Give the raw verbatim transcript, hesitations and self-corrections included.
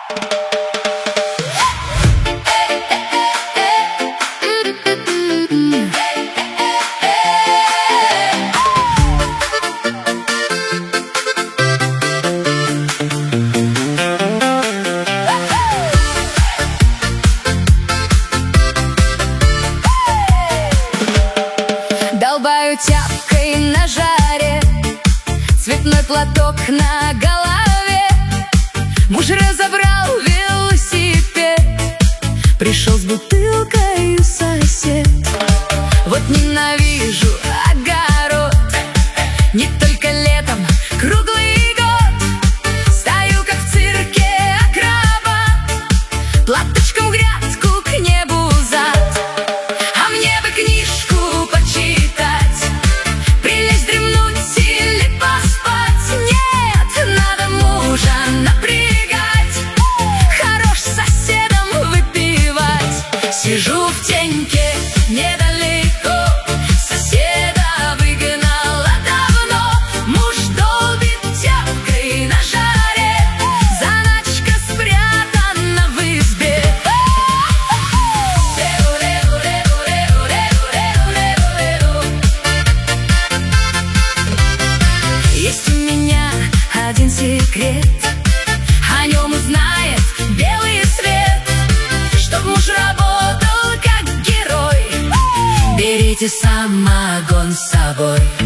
Долбаю тяпкой на жаре, цветной платок на голове. Муж разобрал велосипед, пришел с бутылкой сосед. Вот ненавижу огород, не только летом, круглый год. Стою, как в цирке акробат, платочком грядку к небу зад. А мне бы книжку почитать, прилечь дремнуть или поспать. Нет, надо мужа напрягать, хорош с соседом выпивать. Сижу в теньке недалеко, соседа выгнала давно. Муж долбит тяпкой на жаре, заначка спрятана в избе. Есть у меня один секрет, о нем узнает белый свет. Чтоб муж работал как герой, берите самогон с собой.